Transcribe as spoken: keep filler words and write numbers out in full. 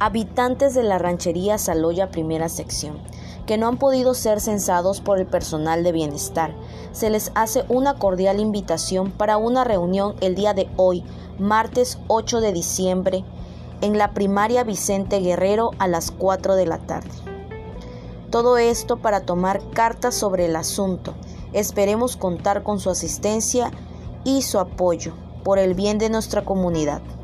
habitantes de la ranchería Saloya Primera Sección, que no han podido ser censados por el personal de bienestar. Se les hace una cordial invitación para una reunión el día de hoy, martes ocho de diciembre, en la primaria Vicente Guerrero a las cuatro de la tarde. Todo esto para tomar cartas sobre el asunto. Esperemos contar con su asistencia y su apoyo por el bien de nuestra comunidad.